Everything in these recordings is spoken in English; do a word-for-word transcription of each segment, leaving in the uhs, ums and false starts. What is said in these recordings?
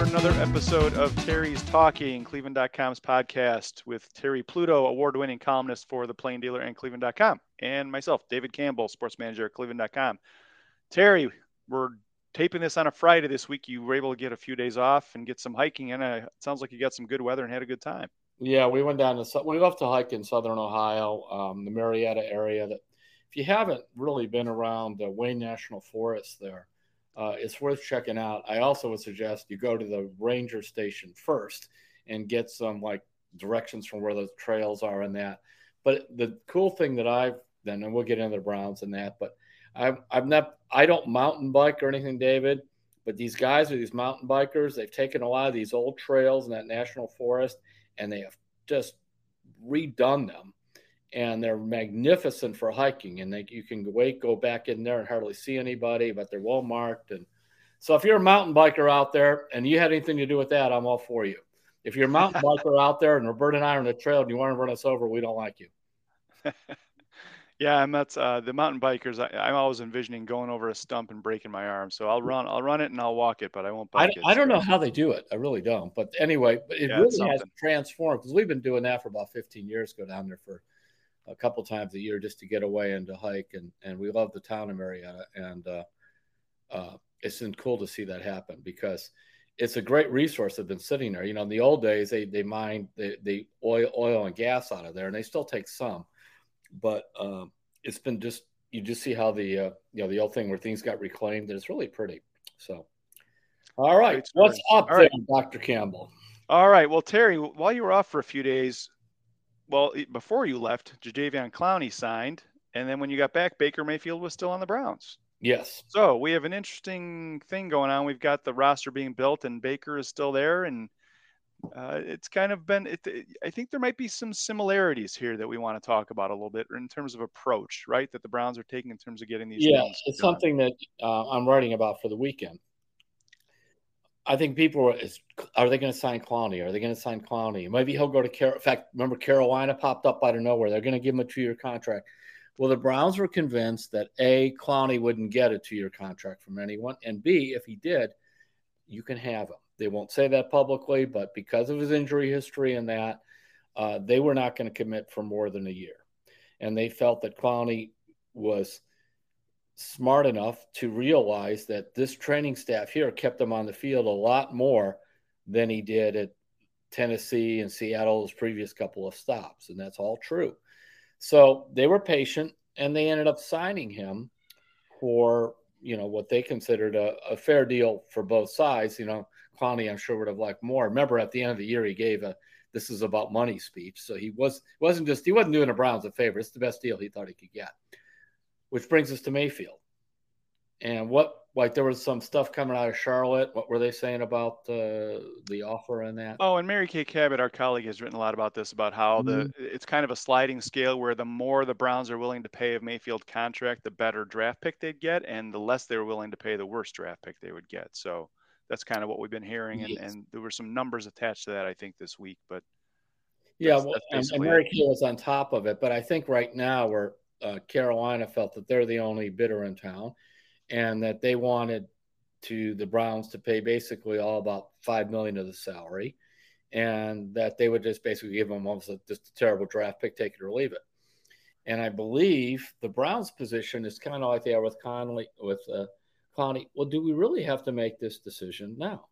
for another episode of Terry's Talking, Cleveland dot com's podcast with Terry Pluto, award-winning columnist for The Plain Dealer and Cleveland dot com, and myself, David Campbell, sports manager at Cleveland dot com. Terry, we're taping this on a Friday this week. You were able to get a few days off and get some hiking in. Uh, it sounds like you got some good weather and had a good time. Yeah, we went down to we love to hike in southern Ohio, um, the Marietta area. That if you haven't really been around the Wayne National Forest there, uh, it's worth checking out. I also would suggest you go to the ranger station first and get some like directions from where the trails are and that. But the cool thing that I've done, and we'll get into the Browns and that, but I've I've not I don't mountain bike or anything, David. But these guys are these mountain bikers. They've taken a lot of these old trails in that national forest, and they have just redone them, and they're magnificent for hiking. And they, you can wait, go back in there and hardly see anybody, but they're well marked. And so if you're a mountain biker out there and you had anything to do with that, I'm all for you. If you're a mountain biker out there and Roberta and I are on the trail and you want to run us over, we don't like you. Yeah, I'm that's uh, the mountain bikers. I, I'm always envisioning going over a stump and breaking my arm. So I'll run, I'll run it and I'll walk it, but I won't bike I, it. I don't so. know how they do it. I really don't. But anyway, but it Yeah, really has transformed, because we've been doing that for about fifteen years. Go down there for a couple times a year just to get away and to hike, and and we love the town of Marietta, and uh, uh, it's been cool to see that happen, because it's a great resource that's been sitting there. You know, in the old days, they they mined the, the oil oil and gas out of there, and they still take some, but um, it's been just, you just see how the, uh, you know, the old thing where things got reclaimed, and it's really pretty. So, all right. What's up all there, right. Doctor Campbell? All right. Well, Terry, while you were off for a few days, well, before you left, Jadeveon Clowney signed. And then when you got back, Baker Mayfield was still on the Browns. Yes. So we have an interesting thing going on. We've got the roster being built, and Baker is still there. And Uh, it's kind of been, it, it, I think there might be some similarities here that we want to talk about a little bit in terms of approach, right? That the Browns are taking in terms of getting these Yeah, things it's done. something that uh, I'm writing about for the weekend. I think people are, is, are they going to sign Clowney? Are they going to sign Clowney? Maybe he'll go to Carolina. In fact, remember Carolina popped up out of nowhere. They're going to give him a two-year contract. Well, the Browns were convinced that A, Clowney wouldn't get a two-year contract from anyone, and B, if he did, you can have him. They won't say that publicly, but because of his injury history and that, uh, they were not going to commit for more than a year. And they felt that Clowney was smart enough to realize that this training staff here kept him on the field a lot more than he did at Tennessee and Seattle, his previous couple of stops. And that's all true. So they were patient, and they ended up signing him for, you know, what they considered a, a fair deal for both sides. You know, Clowney, I'm sure, would have liked more. Remember, at the end of the year, he gave a "this is about money" speech. So he was wasn't just he wasn't doing the Browns a favor. It's the best deal he thought he could get. Which brings us to Mayfield. And what, like, there was some stuff coming out of Charlotte. What were they saying about uh, the offer and that? Oh, and Mary Kay Cabot, our colleague, has written a lot about this, about how mm-hmm. the it's kind of a sliding scale where the more the Browns are willing to pay a Mayfield contract, the better draft pick they'd get, and the less they were willing to pay, the worse draft pick they would get. So that's kind of what we've been hearing, and, yes. and there were some numbers attached to that, I think, this week. But yeah, well, and, and Mary Kay was on top of it. But I think right now where uh, Carolina felt that they're the only bidder in town, and that they wanted to the Browns to pay basically all about five million dollars of the salary, and that they would just basically give them almost a, just a terrible draft pick, take it or leave it. And I believe the Browns' position is kind of like they are with Conley, with uh, Clowney. Well, do we really have to make this decision now?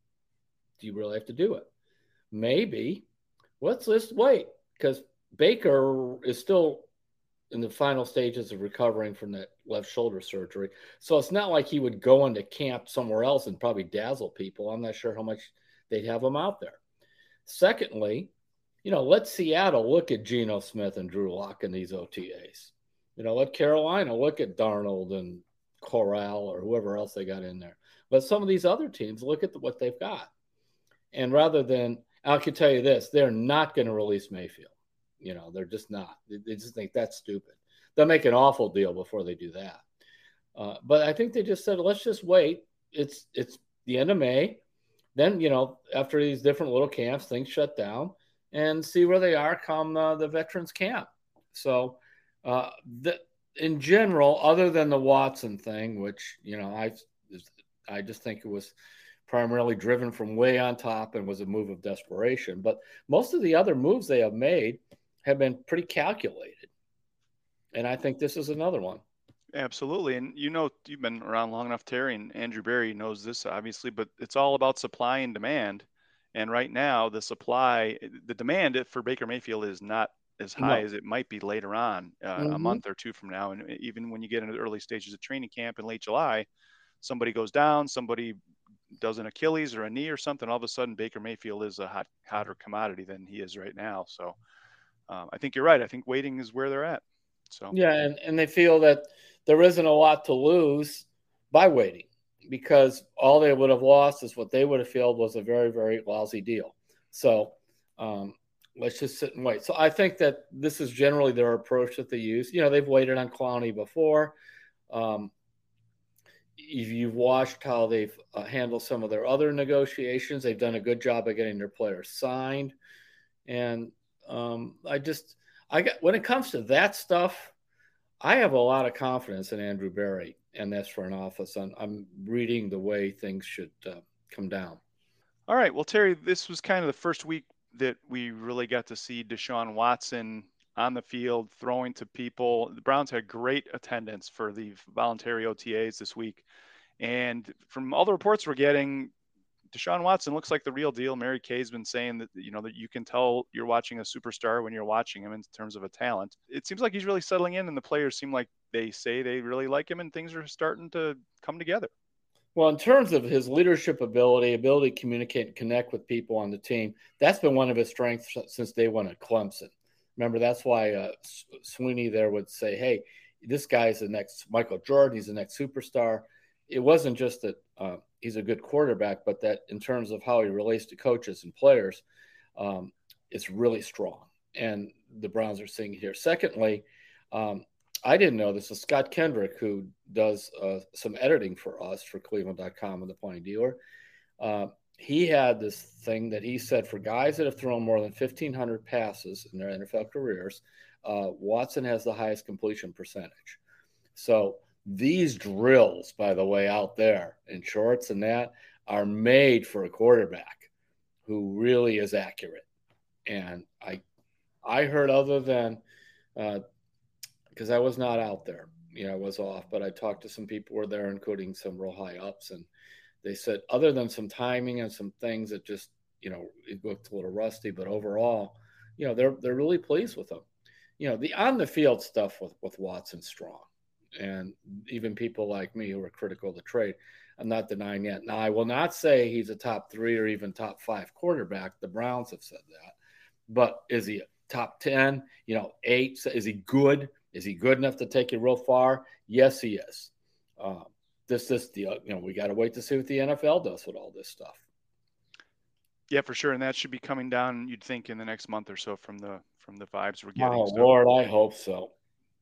Do you really have to do it? Maybe. Let's just wait, because Baker is still in the final stages of recovering from that left shoulder surgery. So it's not like he would go into camp somewhere else and probably dazzle people. I'm not sure how much they'd have him out there. Secondly, you know, let Seattle look at Geno Smith and Drew Lock in these O T As. You know, let Carolina look at Darnold and Corral or whoever else they got in there. Let some of these other teams look at the, what they've got. And rather than, I can tell you this, they're not going to release Mayfield. You know, they're just not. They, they just think that's stupid. They'll make an awful deal before they do that. Uh, but I think they just said, let's just wait. It's it's the end of May. Then, you know, after these different little camps, things shut down, and see where they are come uh, the veterans camp. So uh, the, in general, other than the Watson thing, which, you know, I I just think it was primarily driven from way on top and was a move of desperation. But most of the other moves they have made have been pretty calculated. And I think this is another one. Absolutely. And you know, you've been around long enough, Terry, and Andrew Berry knows this obviously, but it's all about supply and demand. And right now, the supply, the demand for Baker Mayfield is not as high No. as it might be later on, uh, Mm-hmm. a month or two from now. And even when you get into the early stages of training camp in late July, somebody goes down, somebody does an Achilles or a knee or something, all of a sudden Baker Mayfield is a hot, hotter commodity than he is right now. So um, I think you're right. I think waiting is where they're at. So yeah, and, and they feel that there isn't a lot to lose by waiting, because all they would have lost is what they would have felt was a very, very lousy deal. So um, let's just sit and wait. So I think that this is generally their approach that they use. You know, they've waited on Clowney before. Um, if you've watched how they've uh, handled some of their other negotiations, they've done a good job of getting their players signed. And um, I just, I got, when it comes to that stuff, I have a lot of confidence in Andrew Berry and this front office. I'm, I'm reading the way things should uh, come down. All right. Well, Terry, this was kind of the first week that we really got to see Deshaun Watson on the field throwing to people. The Browns had great attendance for the voluntary O T As this week. And from all the reports we're getting, Deshaun Watson looks like the real deal. Mary Kay's been saying that, you know, that you can tell you're watching a superstar when you're watching him in terms of a talent. It seems like he's really settling in, and the players seem like they say they really like him, and things are starting to come together. Well, in terms of his leadership ability, ability to communicate and connect with people on the team, that's been one of his strengths since day one at Clemson. Remember, that's why uh, Sweeney there would say, hey, this guy's the next Michael Jordan. He's the next superstar. It wasn't just that uh, he's a good quarterback, but that in terms of how he relates to coaches and players, um, it's really strong. And the Browns are seeing it here. Secondly, um, I didn't know this. Is Scott Kendrick, who does uh, some editing for us for Cleveland dot com and the Pony Dealer. Uh, he had this thing that he said for guys that have thrown more than fifteen hundred passes in their N F L careers, uh, Watson has the highest completion percentage. So these drills, by the way, out there in shorts and that are made for a quarterback who really is accurate. And I, I heard other than uh, because I was not out there. You know, I was off, but I talked to some people who were there, including some real high ups, and they said other than some timing and some things that just, you know, it looked a little rusty, but overall, you know, they're they're really pleased with him. You know, the on the field stuff with with Watson strong, and even people like me who are critical of the trade, I'm not denying yet. Now, I will not say he's a top three or even top five quarterback. The Browns have said that, but is he a top ten? You know, eight? Is he good? Is he good enough to take you real far? Yes, he is. Uh, this, this, the, you know, we got to wait to see what the N F L does with all this stuff. Yeah, for sure, and that should be coming down, you'd think, in the next month or so from the from the vibes we're getting. Oh so. Lord, I hope so.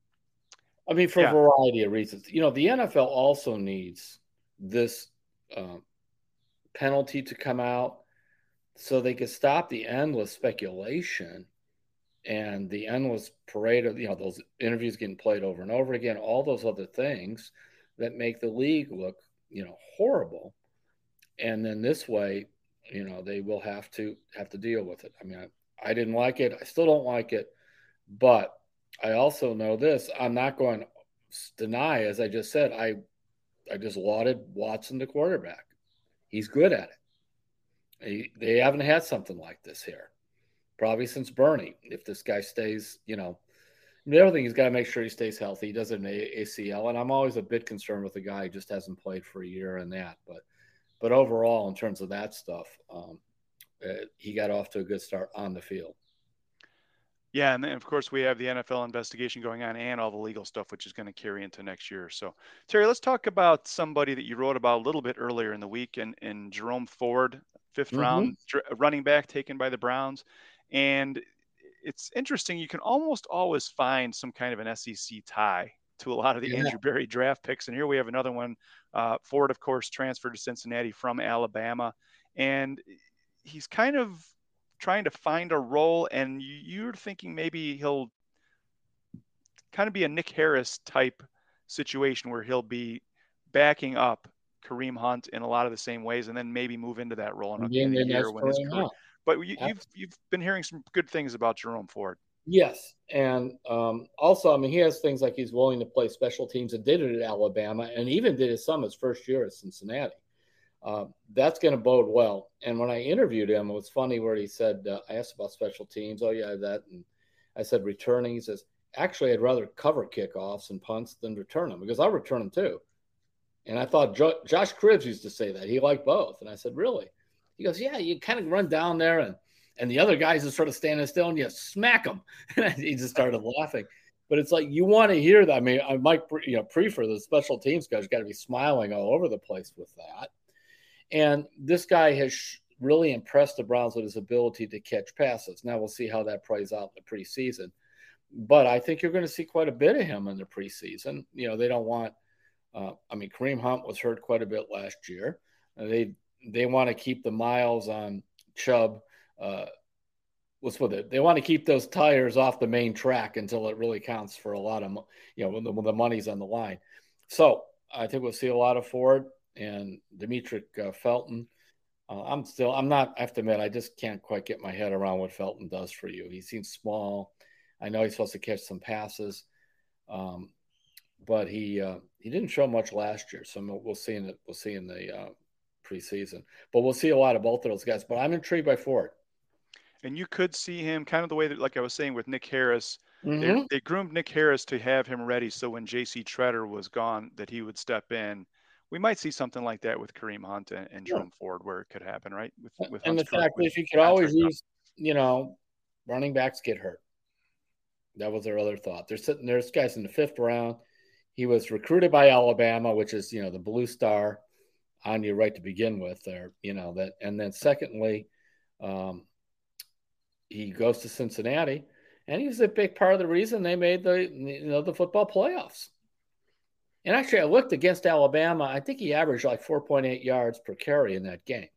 I mean, for yeah. a variety of reasons. You know, the N F L also needs this uh, penalty to come out so they could stop the endless speculation and the endless parade of, you know, those interviews getting played over and over again, all those other things that make the league look, you know, horrible. And then this way, you know, they will have to have to deal with it. I mean, I, I didn't like it. I still don't like it. But I also know this. I'm not going to deny, as I just said, I I just lauded Watson, the quarterback. He's good at it. He, they haven't had something like this here, probably since Bernie. If this guy stays, you know, the other thing, he's got to make sure he stays healthy. He doesn't have an A C L, and I'm always a bit concerned with the guy who just hasn't played for a year and that. But, but overall, in terms of that stuff, um, uh, he got off to a good start on the field. Yeah, and then of course we have the N F L investigation going on and all the legal stuff, which is going to carry into next year. So, Terry, let's talk about somebody that you wrote about a little bit earlier in the week, and, and Jerome Ford, fifth mm-hmm. round running back taken by the Browns. And it's interesting. You can almost always find some kind of an S E C tie to a lot of the yeah. Andrew Berry draft picks. And here we have another one. Uh, Ford, of course, transferred to Cincinnati from Alabama. And he's kind of trying to find a role, and you're thinking maybe he'll kind of be a Nick Harris type situation where he'll be backing up Kareem Hunt in a lot of the same ways, and then maybe move into that role in a, in in a the year next when his Kareem career. Hunt. But you, you've you've been hearing some good things about Jerome Ford. Yes, and um, also, I mean, he has things like he's willing to play special teams and did it at Alabama, and even did it some his first year at Cincinnati. Uh, that's going to bode well. And when I interviewed him, it was funny where he said, uh, I asked about special teams. Oh, yeah, that. And I said, returning. He says, actually, I'd rather cover kickoffs and punts than return them because I'll return them too. And I thought jo- Josh Cribbs used to say that. He liked both. And I said, really? He goes, yeah, you kind of run down there and and the other guys are sort of standing still and you smack them. And he just started laughing. But it's like you want to hear that. I mean, I might you know prefer the special teams guys got to be smiling all over the place with that. And this guy has really impressed the Browns with his ability to catch passes. Now we'll see how that plays out in the preseason. But I think you're going to see quite a bit of him in the preseason. You know, they don't want uh, – I mean, Kareem Hunt was hurt quite a bit last year. Uh, they they want to keep the miles on Chubb. Uh, what's with it? They want to keep those tires off the main track until it really counts for a lot of – you know, when the, when the money's on the line. So I think we'll see a lot of Ford and Demetric uh, Felton. Uh, I'm still, I'm not, I have to admit, I just can't quite get my head around what Felton does for you. He seems small. I know he's supposed to catch some passes, um, but he uh, he didn't show much last year. So we'll see in the, we'll see in the uh, preseason. But we'll see a lot of both of those guys. But I'm intrigued by Ford. And you could see him kind of the way that, like I was saying with Nick Harris, mm-hmm. they, they groomed Nick Harris to have him ready. So when J C Tretter was gone, that he would step in. We might see something like that with Kareem Hunt and, and Jerome yeah. Ford, where it could happen, right? With, with and Hunt's the fact is, you could always use, you know, running backs get hurt. That was their other thought. They're sitting there's guys in the fifth round. He was recruited by Alabama, which is, you know, the blue star on you right to begin with there, you know, that. And then secondly, um, he goes to Cincinnati, and he was a big part of the reason they made the, you know, the football playoffs. And actually, I looked against Alabama. I think he averaged like four point eight yards per carry in that game.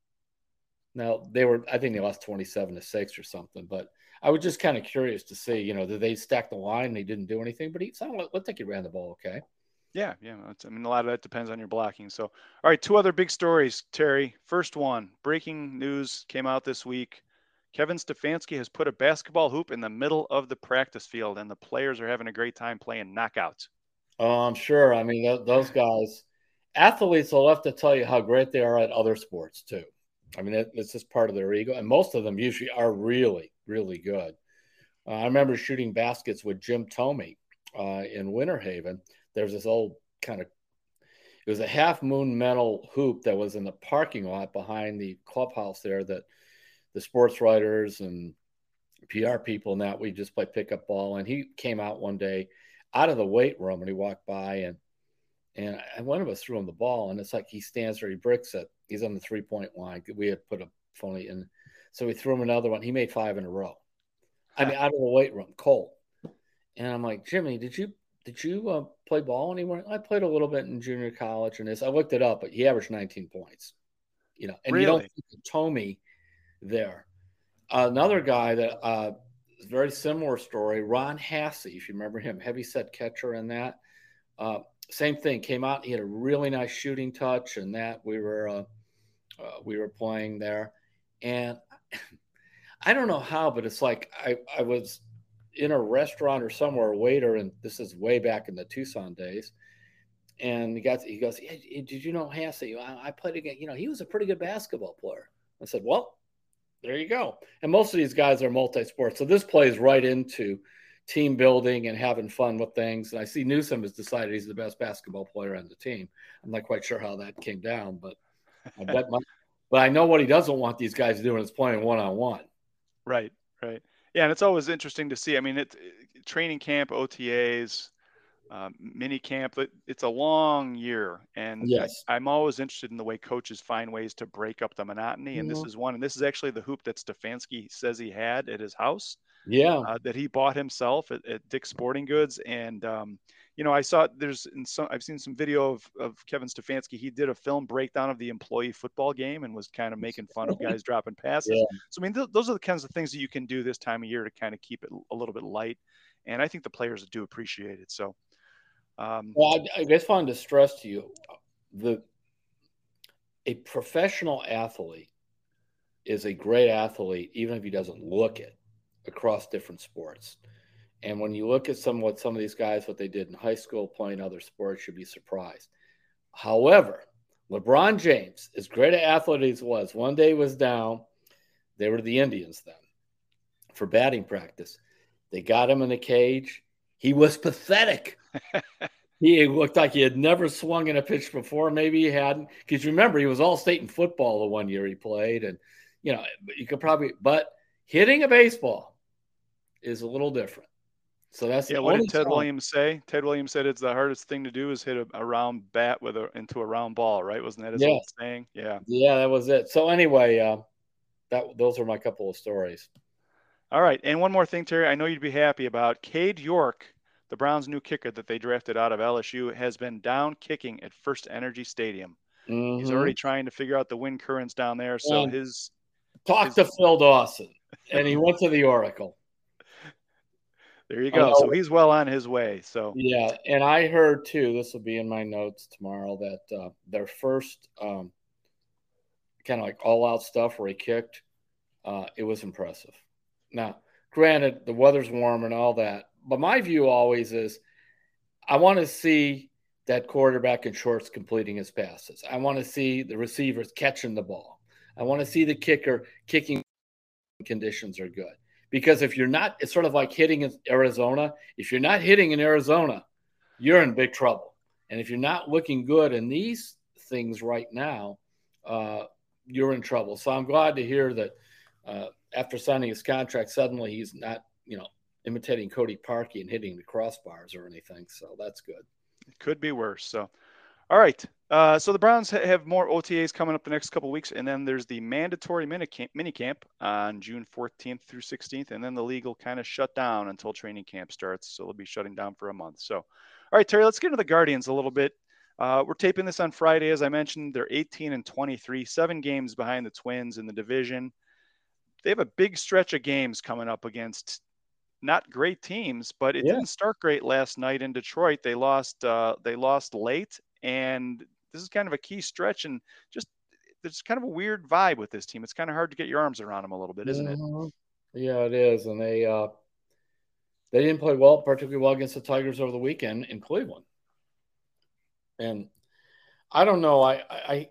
Now, they were, I think they lost twenty-seven to six or something. But I was just kind of curious to see, you know, did they stack the line and he didn't do anything? But he sounded like, looked like he ran the ball okay. Yeah, yeah. I mean, a lot of that depends on your blocking. So, all right, two other big stories, Terry. First one, breaking news came out this week. Kevin Stefanski has put a basketball hoop in the middle of the practice field, and the players are having a great time playing knockouts. Oh, I'm sure. I mean, th- those guys, athletes will have to tell you how great they are at other sports, too. I mean, it, it's just part of their ego. And most of them usually are really, really good. Uh, I remember shooting baskets with Jim Tomey uh, in Winter Haven. There's this old kind of, it was a half moon metal hoop that was in the parking lot behind the clubhouse there that the sports writers and P R people and that we just play pickup ball. And he came out one day out of the weight room and he walked by and and one of us threw him the ball and it's like he stands there, he bricks it. He's on the three point line. We had put a phony in, so we threw him another one. He made five in a row. I mean, out of the weight room, cold. And I'm like, Jimmy, did you did you uh, play ball anywhere? I played a little bit in junior college and this. I looked it up, but he averaged nineteen points. You know, and really? You don't think of Tomey there. Uh, another guy that uh, very similar story, Ron Hassey, if you remember him, heavy set catcher in that. Uh, same thing, came out. He had a really nice shooting touch, and that we were uh, uh, we were playing there. And I don't know how, but it's like I, I was in a restaurant or somewhere, a waiter, and this is way back in the Tucson days. And he got he goes, hey, did you know Hassey? I, I played against, you know, he was a pretty good basketball player. I said, well, there you go. And most of these guys are multi-sport. So this plays right into team building and having fun with things. And I see Newsom has decided he's the best basketball player on the team. I'm not quite sure how that came down, but I bet my, but I know what he doesn't want these guys doing is playing one-on-one. Right, right. Yeah, and it's always interesting to see. I mean, it, it training camp, O T As, um, mini camp, it, it's a long year. And yes. I, I'm always interested in the way coaches find ways to break up the monotony. And mm-hmm. this is one, and this is actually the hoop that Stefanski says he had at his house. Yeah. Uh, that he bought himself at, at Dick's Sporting Goods. And, um, you know, I saw there's in some, I've seen some video of, of Kevin Stefanski. He did a film breakdown of the employee football game and was kind of making fun of guys dropping passes. Yeah. So, I mean, th- those are the kinds of things that you can do this time of year to kind of keep it a little bit light. And I think the players do appreciate it. So, um, well, I, I just wanted to stress to you the professional athlete is a great athlete, even if he doesn't look it, across different sports. And when you look at some what some of these guys, what they did in high school playing other sports, you'd be surprised. However, LeBron James, as great an athlete as he was, one day was down. They were the Indians then for batting practice. They got him in a cage. He was pathetic. He looked like he had never swung in a pitch before. Maybe he hadn't. Because remember, he was all-state in football the one year he played. And, you know, you could probably – but hitting a baseball is a little different. So that's yeah. What did Ted Williams say? Ted Williams said it's the hardest thing to do is hit a, a round bat with a into a round ball, right? Wasn't that his yeah. old saying? Yeah. Yeah, that was it. So anyway, uh, that those are my couple of stories. All right, and one more thing, Terry. I know you'd be happy about Cade York, the Browns' new kicker that they drafted out of L S U, has been down kicking at First Energy Stadium. Mm-hmm. He's already trying to figure out the wind currents down there. So and his talk his, to Phil Dawson, and he went to the Oracle. There you go. So he's well on his way. So yeah, and I heard too. This will be in my notes tomorrow that uh, their first um, kind of like all-out stuff where he kicked, uh, it was impressive. Now, granted, the weather's warm and all that, but my view always is I want to see that quarterback in shorts completing his passes. I want to see the receivers catching the ball. I want to see the kicker kicking conditions are good. Because if you're not, it's sort of like hitting in Arizona. If you're not hitting in Arizona, you're in big trouble. And if you're not looking good in these things right now, uh, you're in trouble. So I'm glad to hear that uh, after signing his contract, suddenly he's not, you know, imitating Cody Parkey and hitting the crossbars or anything. So that's good. It could be worse. So, all right. Uh, so the Browns ha- have more O T As coming up the next couple of weeks, and then there's the mandatory mini camp, mini camp on June fourteenth through sixteenth, and then the league will kind of shut down until training camp starts. So they'll be shutting down for a month. So, all right, Terry, let's get into the Guardians a little bit. Uh, we're taping this on Friday, as I mentioned. They're eighteen and twenty-three, seven games behind the Twins in the division. They have a big stretch of games coming up against not great teams, but it yeah. didn't start great last night in Detroit. They lost. Uh, they lost late, and this is kind of a key stretch. And just there's kind of a weird vibe with this team. It's kind of hard to get your arms around them a little bit, isn't mm-hmm. it? Yeah, it is. And they uh, they didn't play well, particularly well against the Tigers over the weekend in Cleveland. And I don't know. I, I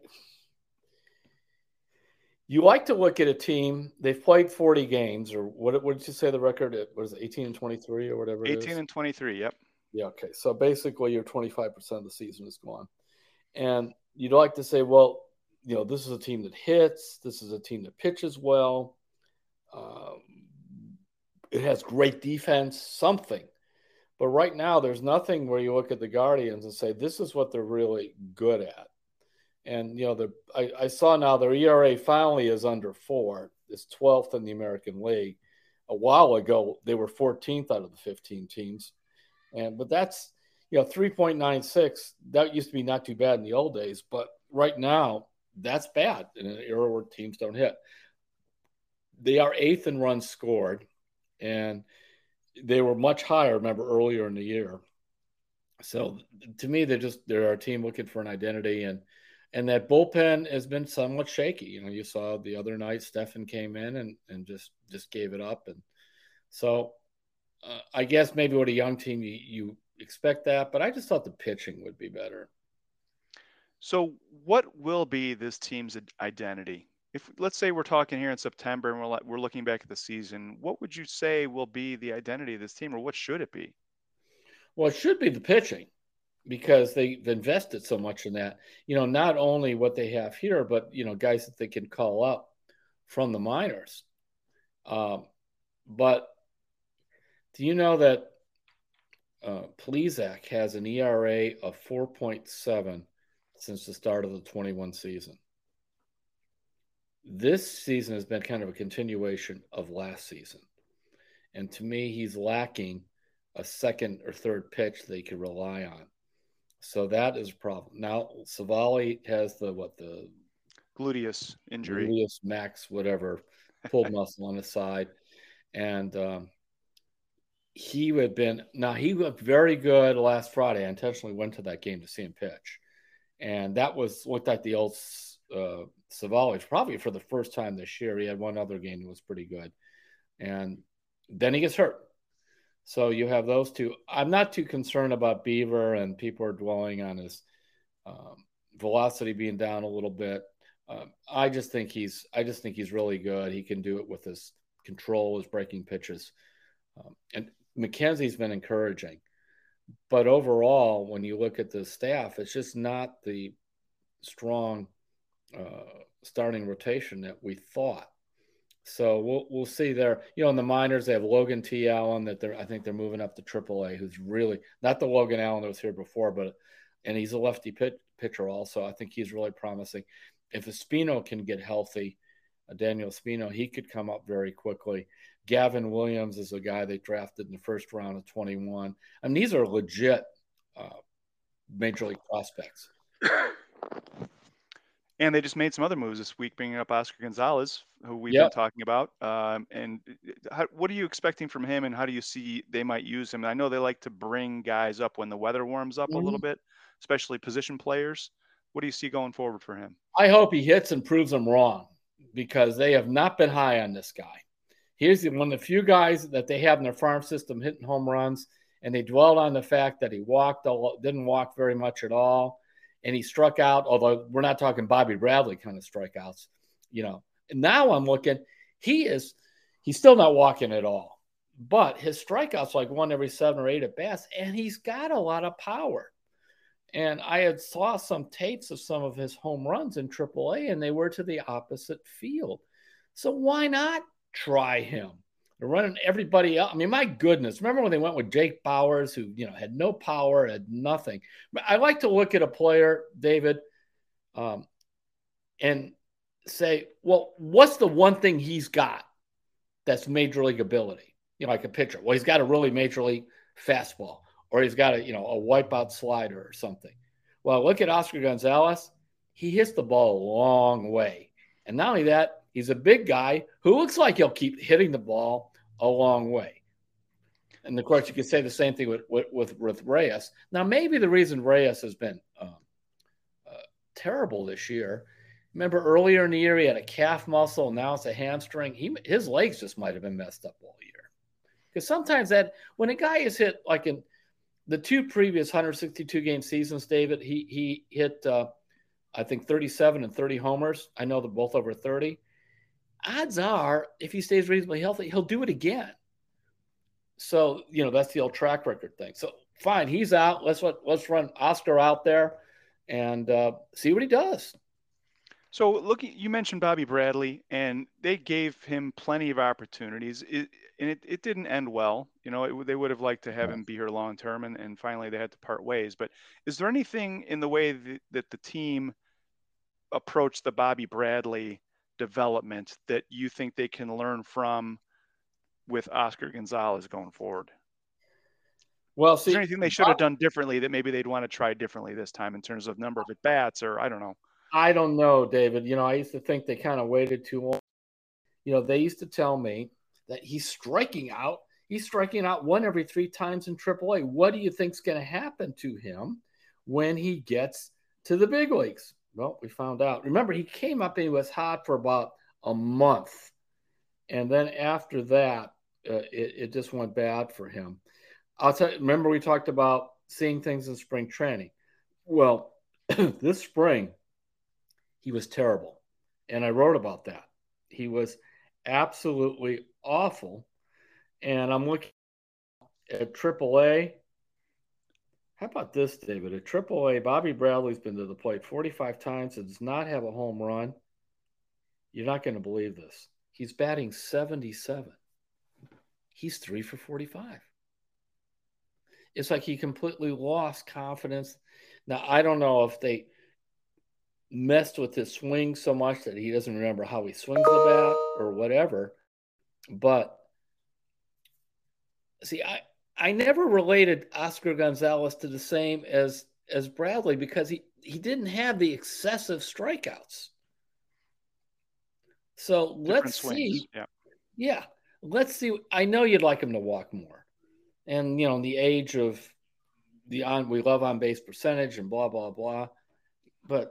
you like to look at a team. They've played forty games, or what? What did you say the record? It was eighteen and twenty-three, or whatever. It eighteen is? and twenty-three. Yep. Yeah. Okay. So basically, your twenty-five percent of the season is gone, and you'd like to say, well, you know, this is a team that hits. This is a team that pitches well. Um, it has great defense. Something. But right now, there's nothing where you look at the Guardians and say, this is what they're really good at. And, you know, the I, I saw now their E R A finally is under four. It's twelfth in the American League. A while ago, they were fourteenth out of the fifteen teams. And But that's, you know, three point nine six. That used to be not too bad in the old days. But right now, that's bad in an era where teams don't hit. They are eighth in runs scored. And they were much higher, remember, earlier in the year. So to me, they're just they're a team looking for an identity, and and that bullpen has been somewhat shaky. You know, you saw the other night Stephen came in and and just just gave it up, and so uh, I guess maybe with a young team you, you expect that, but I just thought the pitching would be better. So what will be this team's identity? If let's say we're talking here in September and we're we're looking back at the season, what would you say will be the identity of this team, or what should it be? Well, it should be the pitching, because they've invested so much in that. You know, not only what they have here, but you know, guys that they can call up from the minors. Um, but do you know that uh, Plesac has an E R A of four point seven since the start of the twenty-one season? This season has been kind of a continuation of last season. And to me, he's lacking a second or third pitch they could rely on. So that is a problem. Now, Savali has the, what, the gluteus injury, gluteus max, whatever, pulled muscle on his side. And um, he would have been, now he looked very good last Friday. I intentionally went to that game to see him pitch. And that was, looked like the old uh, Savage, probably for the first time this year. He had one other game that was pretty good. And then he gets hurt. So you have those two. I'm not too concerned about Beaver, and people are dwelling on his um, velocity being down a little bit. Um, I just think he's I just think he's really good. He can do it with his control, his breaking pitches. Um, and McKenzie's been encouraging. But overall, when you look at the staff, it's just not the strong uh, starting rotation that we thought. So we'll we'll see there. You know, in the minors, they have Logan T. Allen that they're I think they're moving up to triple A, who's really not the Logan Allen that was here before, but and he's a lefty pit, pitcher also. I think he's really promising. If Espino can get healthy, uh, Daniel Espino, he could come up very quickly. Gavin Williams is a guy they drafted in the first round of twenty-one. I mean, these are legit uh, major league prospects. And they just made some other moves this week, bringing up Oscar Gonzalez, who we've yep. been talking about. Um, and how, what are you expecting from him, and how do you see they might use him? I know they like to bring guys up when the weather warms up mm-hmm. a little bit, especially position players. What do you see going forward for him? I hope he hits and proves them wrong, because they have not been high on this guy. He's one of the few guys that they have in their farm system hitting home runs, and they dwelled on the fact that he walked, didn't walk very much at all. And he struck out, although we're not talking Bobby Bradley kind of strikeouts, you know. And now I'm looking, he is, he's still not walking at all. But his strikeouts like one every seven or eight at bats, and he's got a lot of power. And I had saw some tapes of some of his home runs in triple A, and they were to the opposite field. So why not try him? They're running everybody else. I mean, my goodness. Remember when they went with Jake Bowers, who, you know, had no power, had nothing. But I like to look at a player, David, um, and say, well, what's the one thing he's got that's major league ability? You know, like a pitcher. Well, he's got a really major league fastball, or he's got a, you know, a wipeout slider or something. Well, look at Oscar Gonzalez. He hits the ball a long way. And not only that, he's a big guy who looks like he'll keep hitting the ball a long way. And, of course, you could say the same thing with, with, with Reyes. Now, maybe the reason Reyes has been um, uh, terrible this year, remember earlier in the year he had a calf muscle, and now it's a hamstring. He, his legs just might have been messed up all year. Because sometimes that when a guy is hit, like in the two previous one hundred sixty-two game seasons, David, he, he hit, uh, I think, thirty-seven and thirty homers. I know they're both over thirty. Odds are, if he stays reasonably healthy, he'll do it again. So, you know, that's the old track record thing. So, fine, he's out. Let's let's run Oscar out there and uh, see what he does. So, looking, you mentioned Bobby Bradley, and they gave him plenty of opportunities, it, and it, it didn't end well. You know, it, they would have liked to have him be here long term, and, and finally they had to part ways. But is there anything in the way that, that the team approached the Bobby Bradley development that you think they can learn from with Oscar Gonzalez going forward? Well, see, is there anything they should have done differently that maybe they'd want to try differently this time in terms of number of at bats, or I don't know? I don't know, David. You know, I used to think they kind of waited too long. You know, they used to tell me that he's striking out. He's striking out one every three times in triple A. What do you think's going to happen to him when he gets to the big leagues? Well, we found out. Remember, he came up and he was hot for about a month. And then after that, uh, it, it just went bad for him. I'll tell you, remember we talked about seeing things in spring training. Well, this spring, he was terrible. And I wrote about that. He was absolutely awful. And I'm looking at triple A. How about this, David? At triple A, Bobby Bradley's been to the plate forty-five times and does not have a home run. You're not going to believe this. He's batting seventy-seven. He's three for forty-five. It's like he completely lost confidence. Now, I don't know if they messed with his swing so much that he doesn't remember how he swings the bat or whatever. But, see, I, I never related Oscar Gonzalez to the same as, as Bradley because he, he didn't have the excessive strikeouts. So Different let's swings. see. Yeah. yeah. Let's see. I know you'd like him to walk more. And, you know, in the age of the on, we love on base percentage and blah, blah, blah. But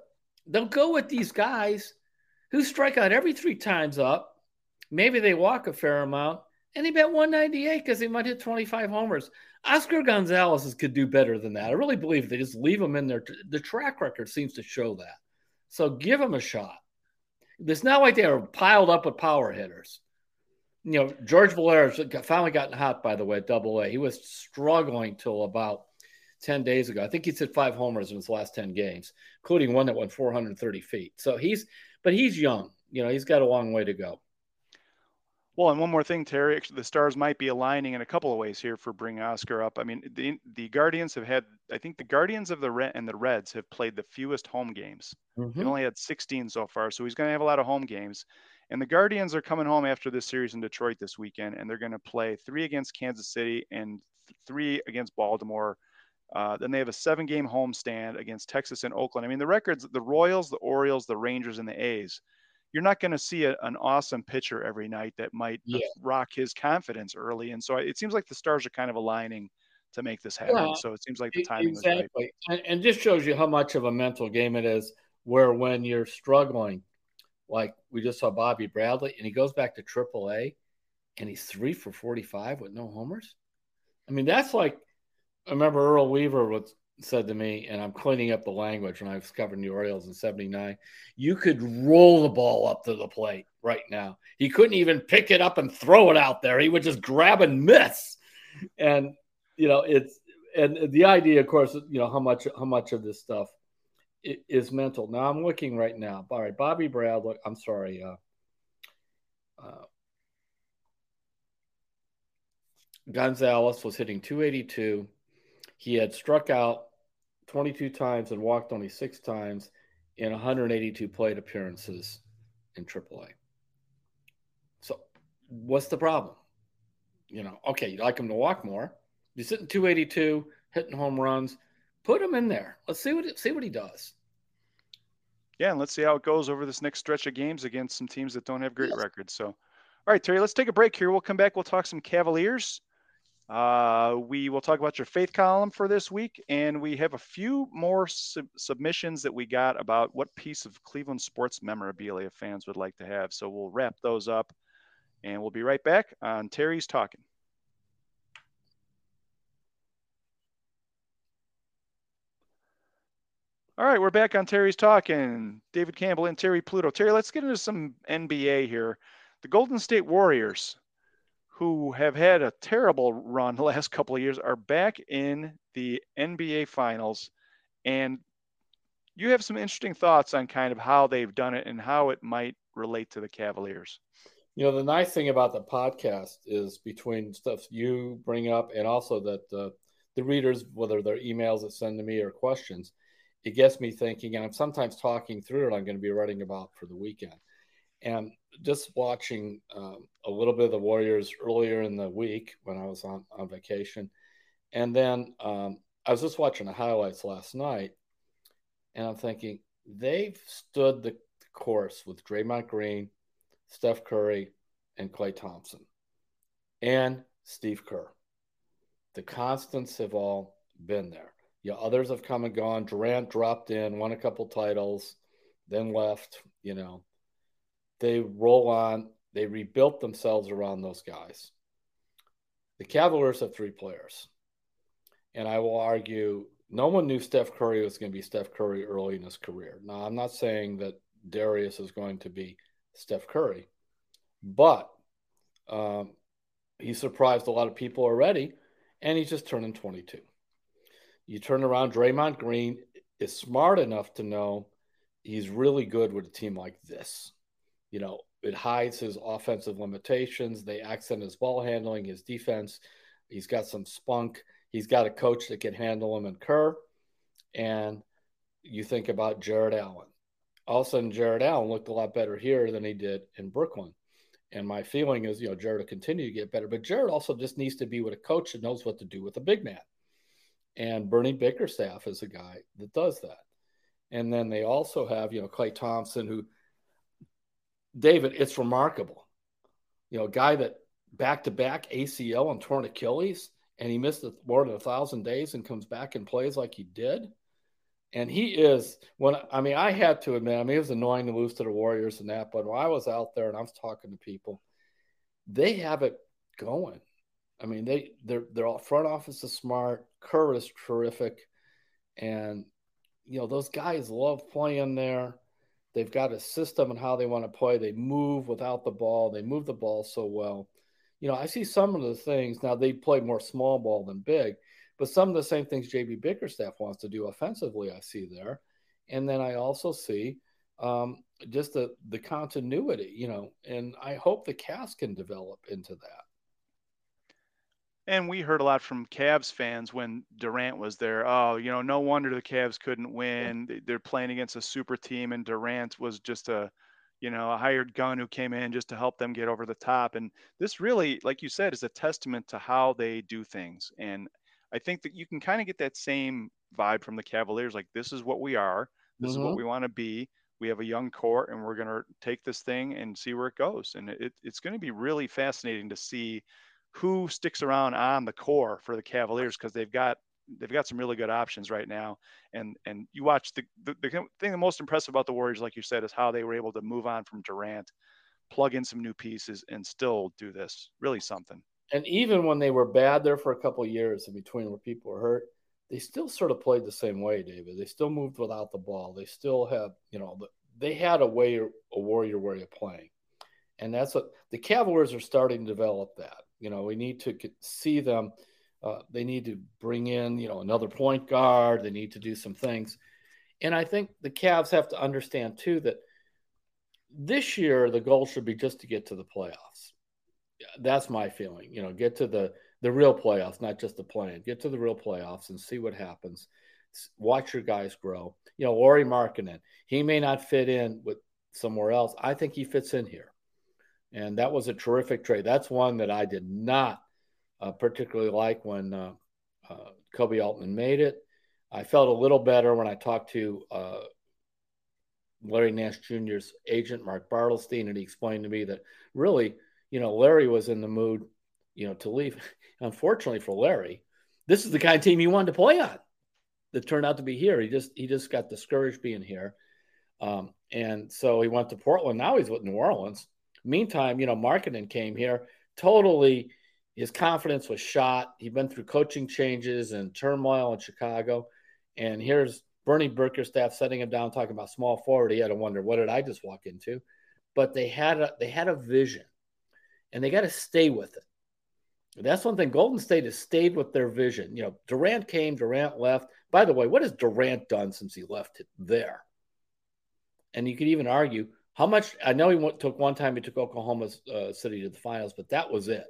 they'll go with these guys who strike out every three times up. Maybe they walk a fair amount, and he bet one ninety-eight because he might hit twenty-five homers. Oscar Gonzalez could do better than that. I really believe they just leave him in there. The track record seems to show that. So give him a shot. It's not like they are piled up with power hitters. You know, George Valera's finally gotten hot, by the way, at Double A. He was struggling till about ten days ago. I think he's hit five homers in his last ten games, including one that went four hundred thirty feet. So he's, but he's young. You know, he's got a long way to go. Well, and one more thing, Terry, the Stars might be aligning in a couple of ways here for bringing Oscar up. I mean, the the Guardians have had, I think the Guardians of the Red and the Reds have played the fewest home games. Mm-hmm. They've only had sixteen so far, so he's going to have a lot of home games. And the Guardians are coming home after this series in Detroit this weekend, and they're going to play three against Kansas City and th- three against Baltimore. Uh, then they have a seven-game homestand against Texas and Oakland. I mean, the records, the Royals, the Orioles, the Rangers, and the A's, you're not going to see a, an awesome pitcher every night that might yeah. rock his confidence early. And so it seems like the Stars are kind of aligning to make this happen. Yeah, so it seems like the timing exactly. was right. And, and just shows you how much of a mental game it is, where when you're struggling, like we just saw Bobby Bradley, and he goes back to triple A, and he's three for forty-five with no homers. I mean, that's like, I remember Earl Weaver was, said to me, and I'm cleaning up the language when I was covering the Orioles in seventy-nine, you could roll the ball up to the plate right now. He couldn't even pick it up and throw it out there. He would just grab and miss. And, you know, it's, and the idea, of course, you know, how much, how much of this stuff is mental. Now I'm looking right now. All right, Bobby Bradley, I'm sorry. Uh, uh, Gonzalez was hitting two eighty-two. He had struck out twenty-two times and walked only six times in one hundred eighty-two plate appearances in triple A. So what's the problem? You know, okay, you'd like him to walk more. He's hitting two eighty-two, hitting home runs. Put him in there. Let's see what see what he does. Yeah, and let's see how it goes over this next stretch of games against some teams that don't have great yes. records. So, all right, Terry, let's take a break here. We'll come back. We'll talk some Cavaliers. Uh, we will talk about your faith column for this week, and we have a few more sub- submissions that we got about what piece of Cleveland sports memorabilia fans would like to have. So we'll wrap those up, and we'll be right back on Terry's Talking. All right, we're back on Terry's Talking. David Campbell and Terry Pluto. Terry, let's get into some N B A here. The Golden State Warriors, who have had a terrible run the last couple of years, are back in the N B A Finals. And you have some interesting thoughts on kind of how they've done it and how it might relate to the Cavaliers. You know, the nice thing about the podcast is between stuff you bring up and also that uh, the readers, whether they're emails that send to me or questions, it gets me thinking, and I'm sometimes talking through what I'm going to be writing about for the weekend. And just watching um, a little bit of the Warriors earlier in the week when I was on, on vacation. And then um, I was just watching the highlights last night, and I'm thinking they've stood the course with Draymond Green, Steph Curry, and Klay Thompson, and Steve Kerr. The constants have all been there. Yeah, others have come and gone. Durant dropped in, won a couple titles, then left, you know. They roll on. They rebuilt themselves around those guys. The Cavaliers have three players. And I will argue no one knew Steph Curry was going to be Steph Curry early in his career. Now, I'm not saying that Darius is going to be Steph Curry, but um, he surprised a lot of people already, and he's just turning twenty-two. You turn around, Draymond Green is smart enough to know he's really good with a team like this. You know, it hides his offensive limitations. They accent his ball handling, his defense. He's got some spunk. He's got a coach that can handle him and Kerr. And you think about Jared Allen. All of a sudden, Jared Allen looked a lot better here than he did in Brooklyn. And my feeling is, you know, Jared will continue to get better. But Jared also just needs to be with a coach that knows what to do with a big man. And Bernie Bickerstaff is a guy that does that. And then they also have, you know, Klay Thompson, who, David, it's remarkable. You know, a guy that back-to-back A C L and torn Achilles, and he missed more than a thousand days and comes back and plays like he did. And he is when I mean I had to admit, I mean it was annoying to lose to the Warriors and that, but when I was out there and I was talking to people, they have it going. I mean they they're they're all front office is smart, Kerr is terrific, and you know those guys love playing there. They've got a system and how they want to play. They move without the ball. They move the ball so well. You know, I see some of the things now. They play more small ball than big, but some of the same things J B Bickerstaff wants to do offensively, I see there. And then I also see um, just the, the continuity, you know, and I hope the Cavs can develop into that. And we heard a lot from Cavs fans when Durant was there. Oh, you know, no wonder the Cavs couldn't win. They're playing against a super team, and Durant was just a, you know, a hired gun who came in just to help them get over the top. And this really, like you said, is a testament to how they do things. And I think that you can kind of get that same vibe from the Cavaliers. Like, this is what we are. This mm-hmm. is what we want to be. We have a young core, and we're going to take this thing and see where it goes. And it, it's going to be really fascinating to see who sticks around on the core for the Cavaliers, because they've got they've got some really good options right now. And and you watch the, the the thing the most impressive about the Warriors, like you said, is how they were able to move on from Durant, plug in some new pieces, and still do this. Really something. And even when they were bad there for a couple of years in between where people were hurt, they still sort of played the same way, David. They still moved without the ball. They still had, you know, they had a way, a Warrior way of playing. And that's what the Cavaliers are starting to develop that. You know, we need to see them. Uh, they need to bring in, you know, another point guard. They need to do some things. And I think the Cavs have to understand, too, that this year the goal should be just to get to the playoffs. That's my feeling. You know, get to the, the real playoffs, not just the play-in. Get to the real playoffs and see what happens. Watch your guys grow. You know, Lauri Markkanen, he may not fit in with somewhere else. I think he fits in here. And that was a terrific trade. That's one that I did not uh, particularly like when uh, uh, Koby Altman made it. I felt a little better when I talked to uh, Larry Nance Junior's agent, Mark Bartelstein, and he explained to me that really, you know, Larry was in the mood, you know, to leave. Unfortunately for Larry, this is the kind of team he wanted to play on that turned out to be here. He just he just got discouraged being here. Um, and so he went to Portland. Now he's with New Orleans. Meantime, you know, Markkanen came here totally. His confidence was shot. He'd been through coaching changes and turmoil in Chicago. And here's Bernie Bickerstaff setting him down, talking about small forward. He had to wonder, what did I just walk into? But they had a, they had a vision, and they got to stay with it. That's one thing. Golden State has stayed with their vision. You know, Durant came, Durant left. By the way, what has Durant done since he left it there? And you could even argue, how much, I know he went, took one time, he took Oklahoma uh, City to the finals, but that was it.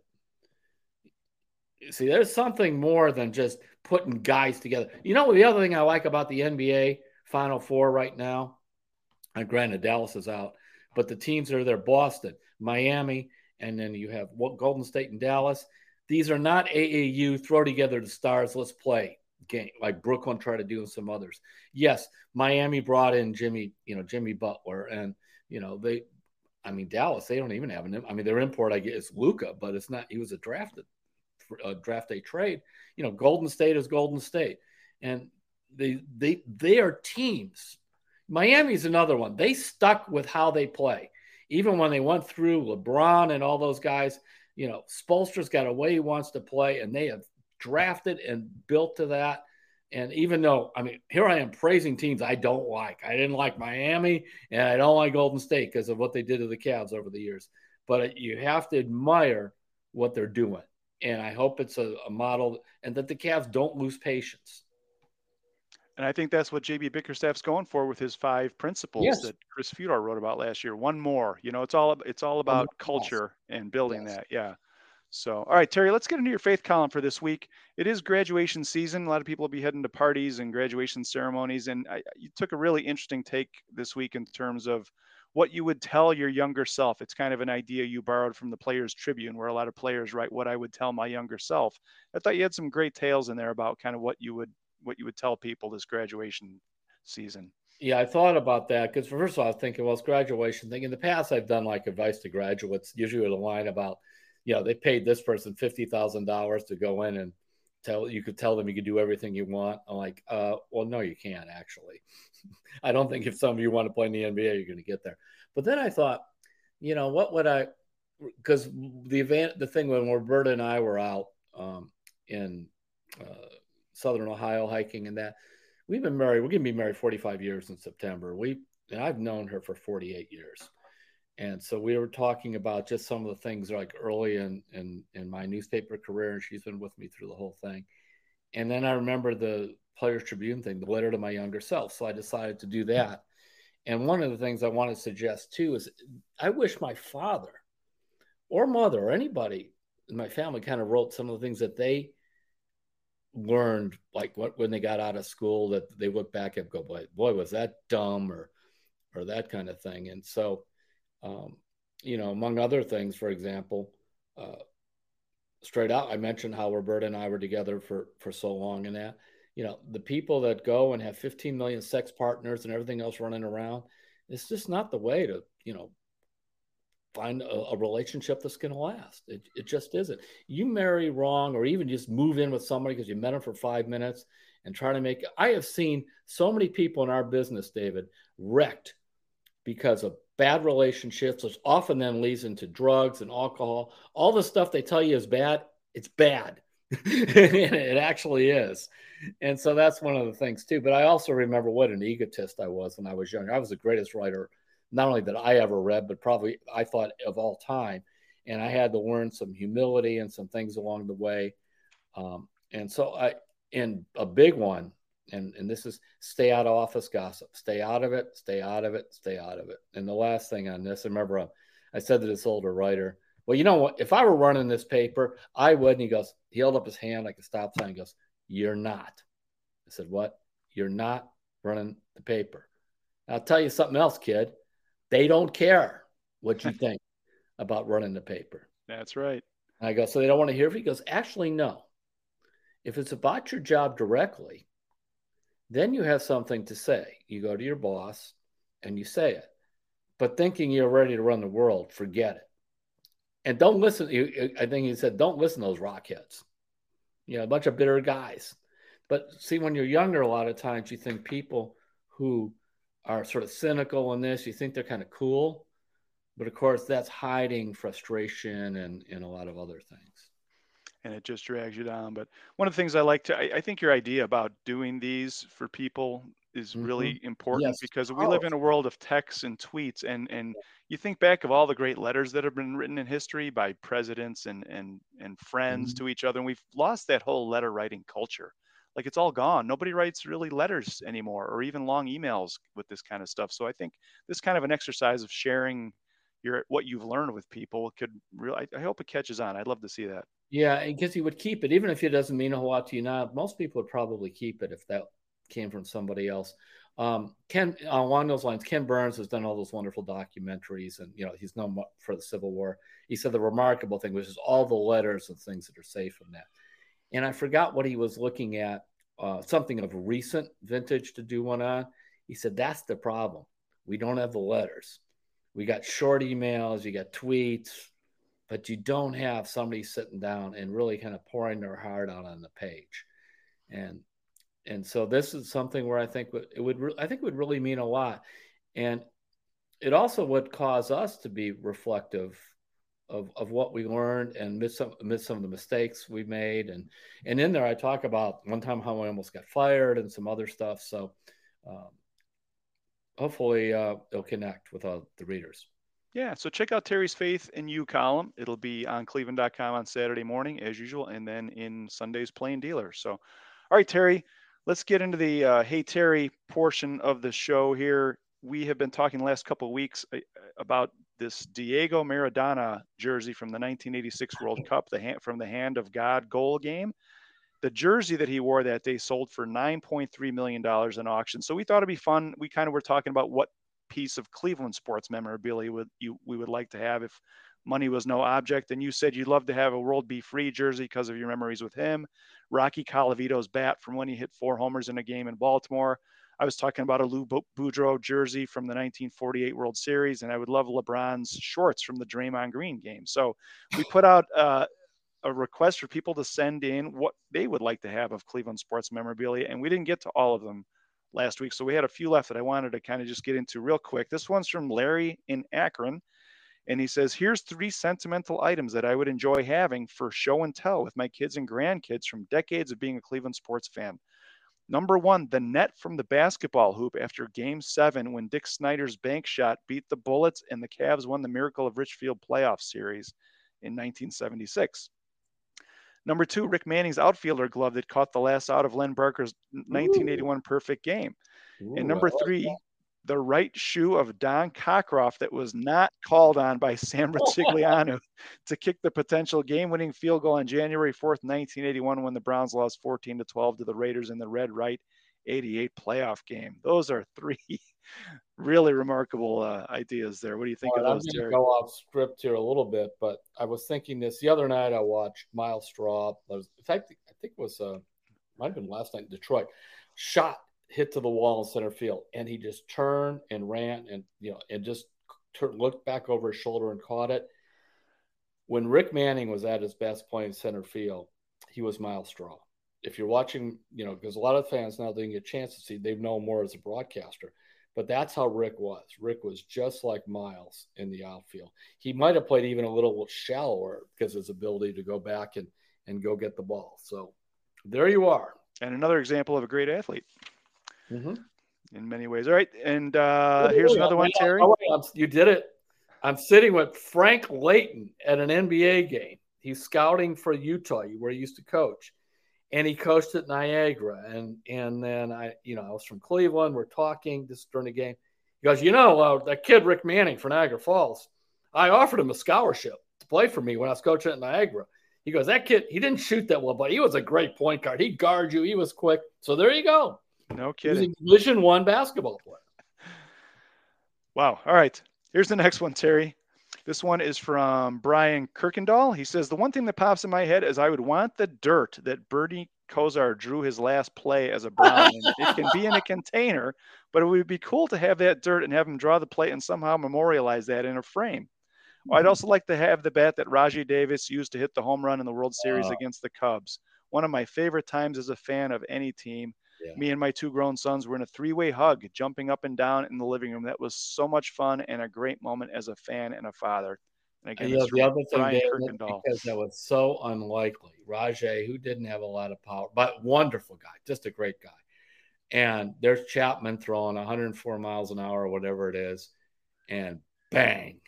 See, there's something more than just putting guys together. You know, the other thing I like about the N B A Final Four right now, and granted, Dallas is out, but the teams are there, Boston, Miami, and then you have Golden State and Dallas. These are not A A U, throw together the stars, let's play game, like Brooklyn tried to do and some others. Yes, Miami brought in Jimmy, you know, Jimmy Butler, and you know, they, I mean, Dallas, they don't even have an, I mean, their import, I guess, is Luka, but it's not, he was a drafted, a draft day trade. You know, Golden State is Golden State. And they, they, they are teams. Miami's another one. They stuck with how they play. Even when they went through LeBron and all those guys, you know, Spoelstra's got a way he wants to play, and they have drafted and built to that. And even though, I mean, here I am praising teams I don't like. I didn't like Miami, and I don't like Golden State because of what they did to the Cavs over the years. But you have to admire what they're doing. And I hope it's a, a model, and that the Cavs don't lose patience. And I think that's what J B Bickerstaff's going for with his five principles yes. that Chris Fedor wrote about last year. One more. You know, it's all it's all about culture and building yes. that. Yeah. So, all right, Terry, let's get into your faith column for this week. It is graduation season. A lot of people will be heading to parties and graduation ceremonies. And I, you took a really interesting take this week in terms of what you would tell your younger self. It's kind of an idea you borrowed from the Players Tribune, where a lot of players write what I would tell my younger self. I thought you had some great tales in there about kind of what you would what you would tell people this graduation season. Yeah, I thought about that because first of all, I was thinking, well, it's graduation thing. In the past, I've done like advice to graduates, usually with a line about, you know, they paid this person fifty thousand dollars to go in and tell you could tell them you could do everything you want. I'm like, uh, well, no, you can't actually. I don't think if some of you want to play in the N B A, you're going to get there. But then I thought, you know, what would I? Because the event, the thing when Roberta and I were out um, in uh, Southern Ohio hiking and that, we've been married. We're going to be married forty-five years in September. We and I've known her for forty-eight years. And so we were talking about just some of the things like early in, in, in my newspaper career, and she's been with me through the whole thing. And then I remember the Players Tribune thing, the letter to my younger self. So I decided to do that. And one of the things I want to suggest too is I wish my father or mother or anybody in my family kind of wrote some of the things that they learned, like what when they got out of school, that they look back and go, boy, boy, was that dumb, or or that kind of thing. And so Um, you know, among other things, for example, uh, straight out, I mentioned how Roberta and I were together for, for so long, and that, you know, the people that go and have fifteen million sex partners and everything else running around, it's just not the way to, you know, find a, a relationship that's going to last. It, it just isn't. You marry wrong, or even just move in with somebody because you met them for five minutes and try to make, I have seen so many people in our business, David, wrecked because of bad relationships, which often then leads into drugs and alcohol. All the stuff they tell you is bad, it's bad. It actually is. And so that's one of the things too. But I also remember what an egotist I was when I was young. I was the greatest writer, not only that I ever read, but probably I thought of all time. And I had to learn some humility and some things along the way. Um, and so I, and a big one, And, and this is stay out of office gossip. Stay out of it, stay out of it, stay out of it. And the last thing on this, I remember uh, I said to this older writer, well, you know what? If I were running this paper, I would. And he goes, he held up his hand like a stop sign. He goes, you're not. I said, what? You're not running the paper. I'll tell you something else, kid. They don't care what you think about running the paper. That's right. And I go, so they don't want to hear it? He goes, actually, no. If it's about your job directly, then you have something to say. You go to your boss and you say it. But thinking you're ready to run the world, forget it. And don't listen. I think he said, don't listen to those rockheads. You know, a bunch of bitter guys. But see, when you're younger, a lot of times you think people who are sort of cynical in this, you think they're kind of cool. But of course, that's hiding frustration and, and a lot of other things. And it just drags you down. But one of the things I like to, I, I think your idea about doing these for people is mm-hmm. really important yes. because we oh. live in a world of texts and tweets, and, and you think back of all the great letters that have been written in history by presidents and, and, and friends mm-hmm. to each other. And we've lost that whole letter writing culture. Like it's all gone. Nobody writes really letters anymore, or even long emails with this kind of stuff. So I think this kind of an exercise of sharing your, what you've learned with people could really, I, I hope it catches on. I'd love to see that. Yeah, because he would keep it, even if it doesn't mean a whole lot to you now. Most people would probably keep it if that came from somebody else. Um, Ken, along those lines, Ken Burns has done all those wonderful documentaries, and you know he's known for the Civil War. He said the remarkable thing was just all the letters and things that are saved from that. And I forgot what he was looking at, uh, something of recent vintage to do one on. He said that's the problem. We don't have the letters. We got short emails, you got tweets, but you don't have somebody sitting down and really kind of pouring their heart out on the page. And and so this is something where I think it would re- I think would really mean a lot. And it also would cause us to be reflective of, of what we learned and miss some, miss some of the mistakes we made. And, and in there, I talk about one time how I almost got fired and some other stuff. So um, hopefully uh, it'll connect with uh, the readers. Yeah, so check out Terry's Faith in You column. It'll be on cleveland dot com on Saturday morning, as usual, and then in Sunday's Plain Dealer. So, all right, Terry, let's get into the uh, Hey Terry portion of the show here. We have been talking the last couple of weeks about this Diego Maradona jersey from the nineteen eighty-six World Cup, the hand, from the Hand of God goal game. The jersey that he wore that day sold for nine point three million dollars in auction. So we thought it'd be fun. We kind of were talking about what piece of Cleveland sports memorabilia would you we would like to have if money was no object. And you said you'd love to have a World Be Free jersey because of your memories with him. Rocky Colavito's bat from when he hit four homers in a game in Baltimore. I was talking about a Lou Boudreau jersey from the nineteen forty-eight World Series, and I would love LeBron's shorts from the Draymond Green game. So we put out uh, a request for people to send in what they would like to have of Cleveland sports memorabilia, and we didn't get to all of them last week. So we had a few left that I wanted to kind of just get into real quick. This one's from Larry in Akron. And he says, here's three sentimental items that I would enjoy having for show and tell with my kids and grandkids from decades of being a Cleveland sports fan. Number one, the net from the basketball hoop after game seven when Dick Snyder's bank shot beat the Bullets and the Cavs won the Miracle of Richfield playoff series in nineteen seventy-six. Number two, Rick Manning's outfielder glove that caught the last out of Len Barker's nineteen eighty-one perfect game. Ooh, and number three, the right shoe of Don Cockcroft that was not called on by Sam Rutigliano to kick the potential game-winning field goal on January fourth, nineteen eighty-one, when the Browns lost fourteen to twelve to the Raiders in the Red Right eighty-eight playoff game. Those are three really remarkable uh, ideas there. What do you think well, of those, I'm Terry? I'm going to go off script here a little bit, but I was thinking this the other night. I watched Miles Straw. Was, in fact, I think it was uh, might have been last night in Detroit. Shot. Hit to the wall in center field, and he just turned and ran and you know and just turned, looked back over his shoulder and caught it. When Rick Manning was at his best playing center field, he was Miles Straw. If you're watching, you know, because a lot of fans now didn't get a chance to see, they've known more as a broadcaster, but that's how Rick was. Rick was just like Miles in the outfield. He might have played even a little shallower because of his ability to go back and and go get the ball. So there you are. And another example of a great athlete. Mm-hmm. In many ways. All right. And uh, here's wait, another wait, one, Terry. Oh, wait, you did it. I'm sitting with Frank Layton at an N B A game. He's scouting for Utah, where he used to coach. And he coached at Niagara. And and then I, you know, I was from Cleveland. We're talking this during the game. He goes, you know, uh, that kid Rick Manning for Niagara Falls, I offered him a scholarship to play for me when I was coaching at Niagara. He goes, that kid, he didn't shoot that well, but he was a great point guard. He'd guard you. He was quick. So there you go. No kidding. He's a Division One basketball player. Wow. All right. Here's the next one, Terry. This one is from Brian Kirkendall. He says, the one thing that pops in my head is I would want the dirt that Bernie Kosar drew his last play as a Brown. It can be in a container, but it would be cool to have that dirt and have him draw the play and somehow memorialize that in a frame. I'd also like to have the bat that Rajai Davis used to hit the home run in the World Series uh, against the Cubs. One of my favorite times as a fan of any team. Yeah. Me and my two grown sons were in a three-way hug, jumping up and down in the living room. That was so much fun and a great moment as a fan and a father. And again, yeah, the other thing, Dave, because that was so unlikely. Rajai, who didn't have a lot of power, but wonderful guy, just a great guy. And there's Chapman throwing one hundred four miles an hour or whatever it is, and bang.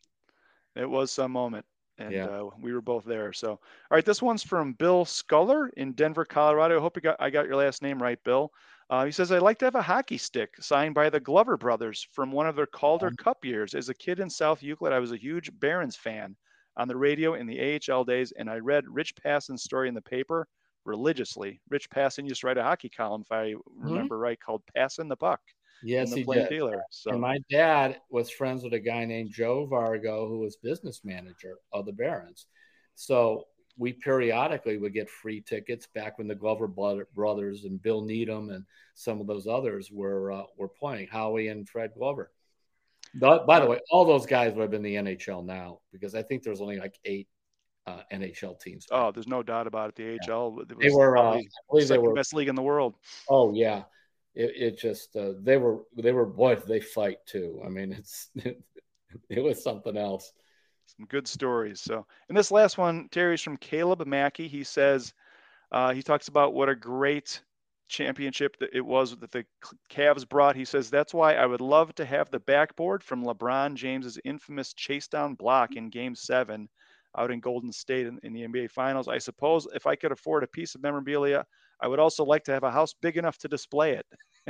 It was some moment. And yeah. uh, we were both there. So, all right, this one's from Bill Sculler in Denver, Colorado. I hope you got, I got your last name right, Bill. Uh, he says, I'd like to have a hockey stick signed by the Glover brothers from one of their Calder um, Cup years. As a kid in South Euclid, I was a huge Barons fan on the radio in the A H L days, and I read Rich Passon's story in the paper religiously. Rich Passon used to write a hockey column, if I remember mm-hmm. right, called Passin' the Puck. Yes, he did. Dealer, so. And my dad was friends with a guy named Joe Vargo, who was business manager of the Barons. So we periodically would get free tickets back when the Glover brothers and Bill Needham and some of those others were uh, were playing, Howie and Fred Glover. But, by the way, all those guys would have been the N H L now because I think there's only like eight uh, N H L teams. Oh, there's no doubt about it. The A H L yeah. they were uh, the second they were, best league in the world. Oh, yeah. It, it just uh, they were they were boy they fight too. I mean it's it, it was something else. Some good stories. So, and this last one, Terry's from Caleb Mackey. He says uh, he talks about what a great championship that it was that the Cavs brought. He says that's why I would love to have the backboard from LeBron James's infamous chase down block in Game Seven out in Golden State in, in the N B A Finals. I suppose if I could afford a piece of memorabilia, I would also like to have a house big enough to display it.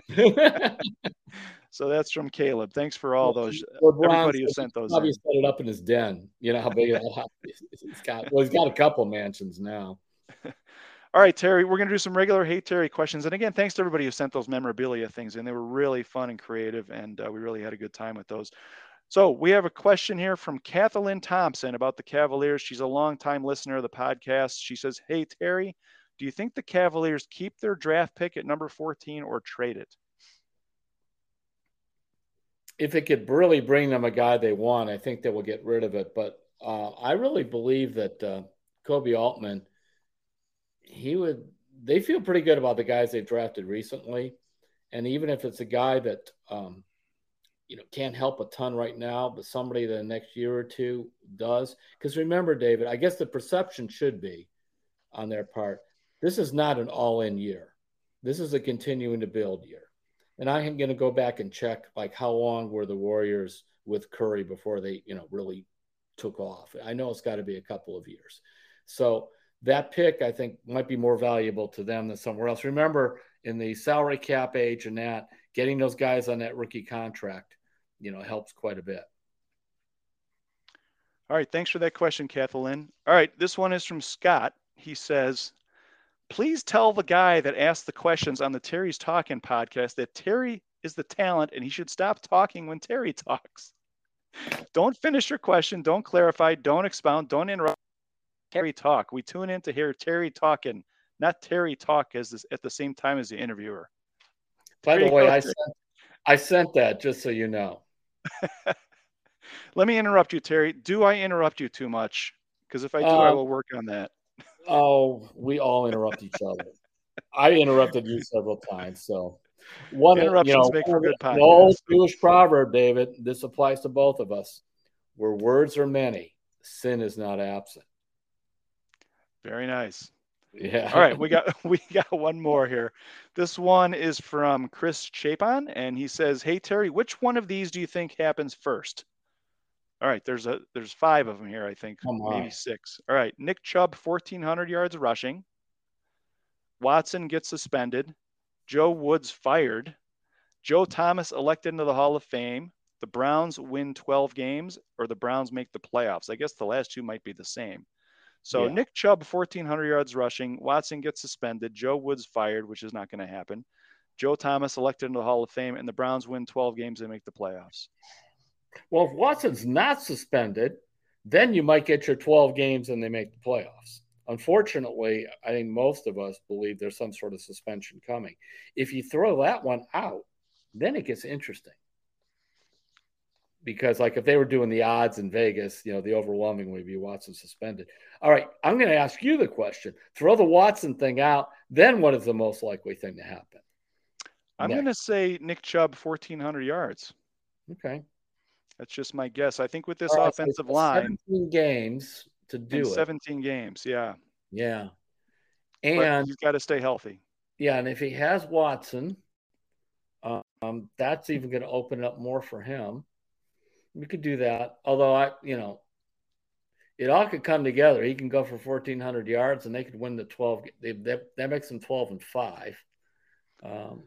So that's from Caleb. Thanks for all those. Well, everybody who sent those. Probably set it up in his den. You know how big that house is. He's got. Well, he's got a couple mansions now. All right, Terry. We're going to do some regular Hey Terry questions. And again, thanks to everybody who sent those memorabilia things, and they were really fun and creative, and uh, we really had a good time with those. So we have a question here from Kathleen Thompson about the Cavaliers. She's a longtime listener of the podcast. She says, "Hey Terry, do you think the Cavaliers keep their draft pick at number fourteen or trade it?" If it could really bring them a guy they want, I think they will get rid of it. But uh, I really believe that uh, Kobe Altman, he would, they feel pretty good about the guys they've drafted recently. And even if it's a guy that, um, you know, can't help a ton right now, but somebody the next year or two does. Because remember, David, I guess the perception should be on their part, this is not an all-in year. This is a continuing to build year. And I'm going to go back and check, like, how long were the Warriors with Curry before they, you know, really took off. I know it's got to be a couple of years. So that pick, I think, might be more valuable to them than somewhere else. Remember, in the salary cap age and that, getting those guys on that rookie contract, you know, helps quite a bit. All right. Thanks for that question, Kathleen. All right. This one is from Scott. He says, please tell the guy that asked the questions on the Terry's Talking podcast that Terry is the talent and he should stop talking when Terry talks. Don't finish your question. Don't clarify. Don't expound. Don't interrupt Terry talk. We tune in to hear Terry talking, not Terry talk as this, at the same time as the interviewer. By the way, I sent, I sent that just so you know. Let me interrupt you, Terry. Do I interrupt you too much? Because if I do, um, I will work on that. Oh, we all interrupt each other. I interrupted you several times. So one, interruptions you know, make for good podcasts. The old Jewish proverb, David, this applies to both of us. Where words are many, sin is not absent. Very nice. Yeah. All right, we got we got one more here. This one is from Chris Chapon, and he says, "Hey Terry, which one of these do you think happens first?" All right, there's a there's five of them here, I think, maybe six. All right, Nick Chubb, fourteen hundred yards rushing. Watson gets suspended. Joe Woods fired. Joe Thomas elected into the Hall of Fame. The Browns win twelve games, or the Browns make the playoffs. I guess the last two might be the same. So yeah. Nick Chubb, fourteen hundred yards rushing. Watson gets suspended. Joe Woods fired, which is not going to happen. Joe Thomas elected into the Hall of Fame, and the Browns win twelve games and make the playoffs. Well, if Watson's not suspended, then you might get your twelve games and they make the playoffs. Unfortunately, I think most of us believe there's some sort of suspension coming. If you throw that one out, then it gets interesting. Because, like, if they were doing the odds in Vegas, you know, the overwhelming would be Watson suspended. All right, I'm going to ask you the question. Throw the Watson thing out, then what is the most likely thing to happen? I'm going to say Nick Chubb, fourteen hundred yards. Okay. That's just my guess. I think with this right, offensive so line. seventeen games to do it. seventeen games, yeah. Yeah. And but you've got to stay healthy. Yeah, and if he has Watson, um, that's even going to open it up more for him. We could do that. Although, I, you know, it all could come together. He can go for fourteen hundred yards, and they could win the twelve. They, they, that makes them twelve and five. Um,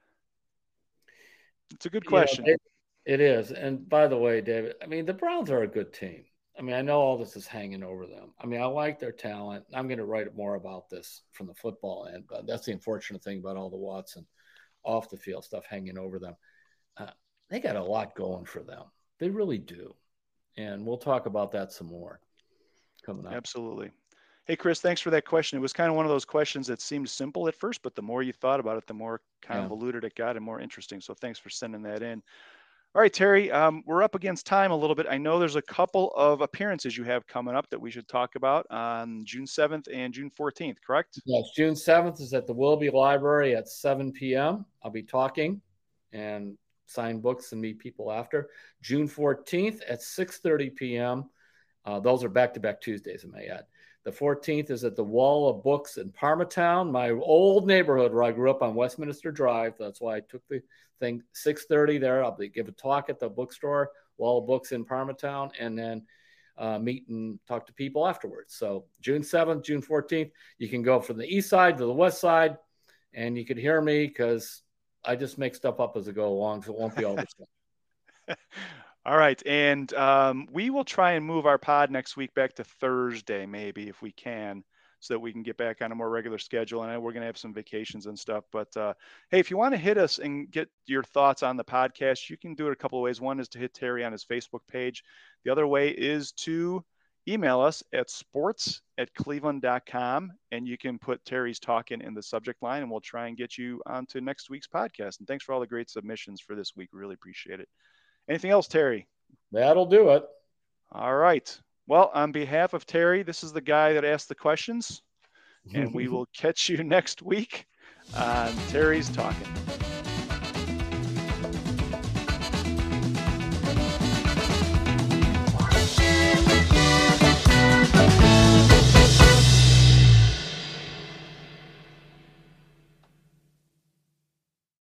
it's a good question. You know, it, it is. And by the way, David, I mean, the Browns are a good team. I mean, I know all this is hanging over them. I mean, I like their talent. I'm going to write more about this from the football end, but that's the unfortunate thing about all the Watson off the field stuff hanging over them. Uh, they got a lot going for them. They really do. And we'll talk about that some more coming up. Absolutely. Hey, Chris, thanks for that question. It was kind of one of those questions that seemed simple at first, but the more you thought about it, the more convoluted yeah. it got and more interesting. So thanks for sending that in. All right, Terry, um, we're up against time a little bit. I know there's a couple of appearances you have coming up that we should talk about on June seventh and June fourteenth, correct? Yes, June seventh is at the Willoughby Library at seven p.m. I'll be talking and sign books and meet people after. June fourteenth at six thirty p.m. Uh, those are back-to-back Tuesdays, I may add. The fourteenth is at the Wall of Books in Parmatown, my old neighborhood where I grew up on Westminster Drive. That's why I took the thing. six thirty there. I'll be, give a talk at the bookstore, Wall of Books in Parmatown, and then uh, meet and talk to people afterwards. So June seventh, June fourteenth, you can go from the east side to the west side, and you can hear me because I just make stuff up as I go along, so it won't be all the same. All right. And um, we will try and move our pod next week back to Thursday, maybe, if we can, so that we can get back on a more regular schedule. And I know we're going to have some vacations and stuff. But, uh, hey, if you want to hit us and get your thoughts on the podcast, you can do it a couple of ways. One is to hit Terry on his Facebook page. The other way is to email us at sports at cleveland dot com, and you can put Terry's Talking in the subject line, and we'll try and get you onto next week's podcast. And thanks for all the great submissions for this week. Really appreciate it. Anything else, Terry? That'll do it. All right. Well, on behalf of Terry, this is the guy that asked the questions, and we will catch you next week on Terry's Talking.